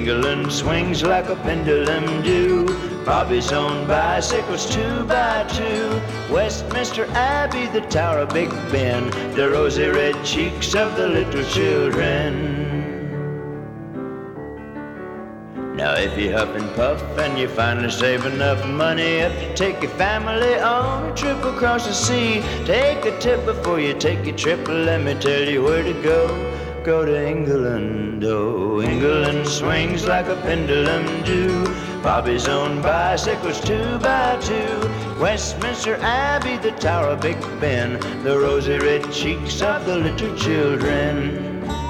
England swings like a pendulum do. Bobby's own bicycles 2x2. Westminster Abbey, the Tower of Big Ben, the rosy red cheeks of the little children. Now if you huff and puff and you finally save enough money up to take your family on a trip across the sea, take a tip before you take your trip. Let me tell you where to go. Go to England, oh, England swings like a pendulum do. Bobby's own bicycles 2x2. Westminster Abbey, the Tower of Big Ben, the rosy red cheeks of the little children.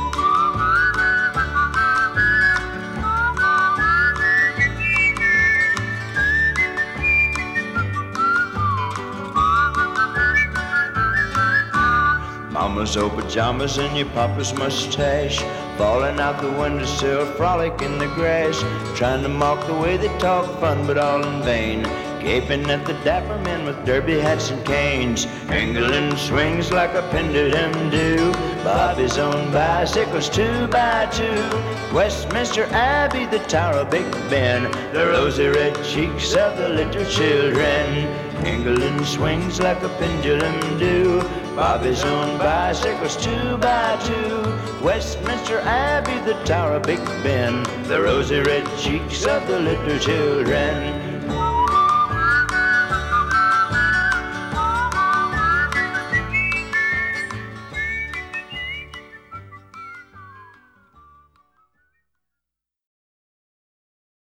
Mama's old pajamas and your papa's mustache, falling out the windowsill, frolic in the grass, trying to mock the way they talk fun, but all in vain, gaping at the dapper men with derby hats and canes. England swings like a pendulum do. Bobby's own bicycles 2x2. Westminster Abbey, the Tower of Big Ben, the rosy red cheeks of the little children. England swings like a pendulum do. Bobby's own bicycles 2x2. Westminster Abbey, the Tower of Big Ben, the rosy red cheeks of the little children.